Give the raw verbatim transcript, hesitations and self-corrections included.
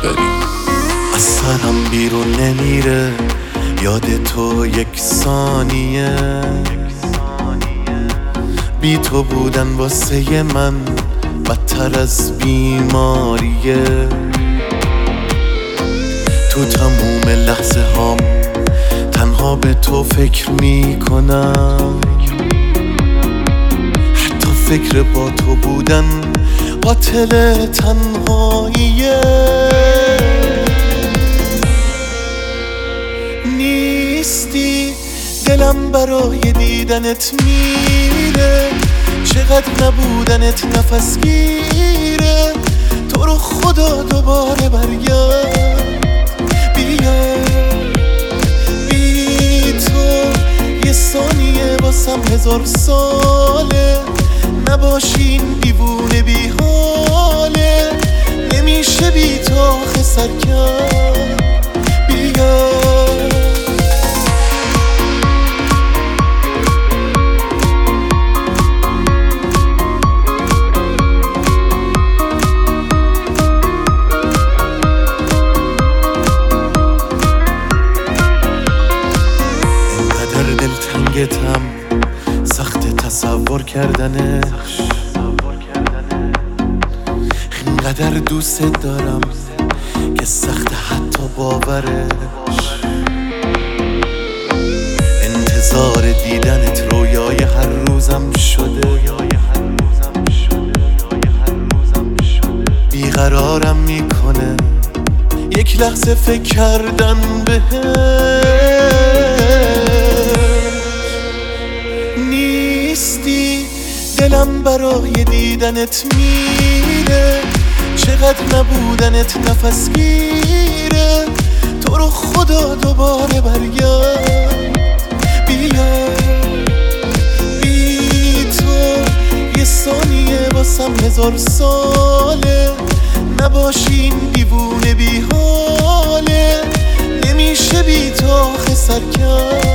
بریم. از سرم بیرون نمیره یاد تو یک ثانیه، بی تو بودن واسه من بدتر از بیماریه. تو تموم لحظه هام تنها به تو فکر میکنم، حتی فکر با تو بودن قاتل تنهاییه. نیستی دلم برای دیدنت میره، چقدر نبودنت نفس گیره. تو رو خدا دوباره برگرد، بیا بی تو یه ثانیه واسم هزار ساله. نباشین دیوونه بی حاله، نمیشه بی تو آخه سر کرد. بیا دلتنگتم، سخت تصور کردنش، اینقدر دوست دارم که سخت حتی باورش. انتظار دیدنت رویای هر روزم شده، بیقرارم میکنه یک لحظه فکر کردن بهش. نیستی دلم برای دیدنت میره، چقدر نبودنت نفس گیره. تو رو خدا دوباره برگرد، بیا بی تو یه ثانیه واسم هزار ساله. نباشین دیوونه بی حاله، نمیشه بی تو آخه سر کرد.